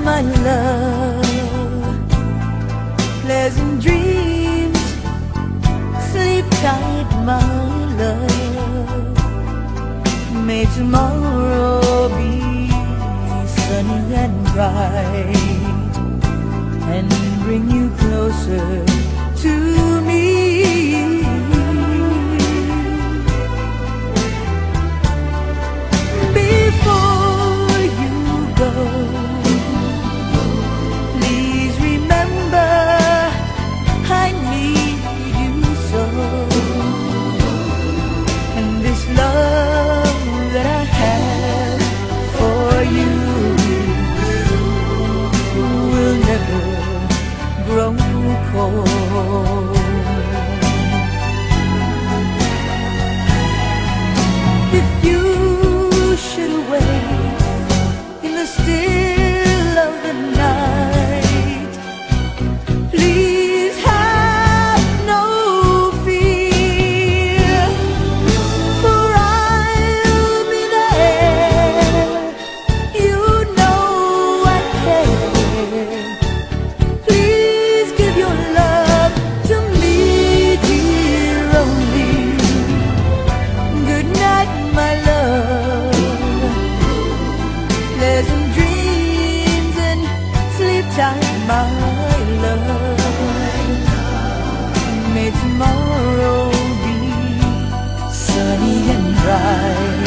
my love. Pleasant dreams, sleep tight, my love. May tomorrow be sunny and bright, and bring you closer to me. Before you go, please remember I need you so, and this love that I have for you will never grow cold. If you should awake in the still of the night, please have no fear, for I'll be there. You know I care. Please give your love to me, dear, only. Good night, my love. Pleasant dreams and sleep tight, my love. May tomorrow be sunny and bright,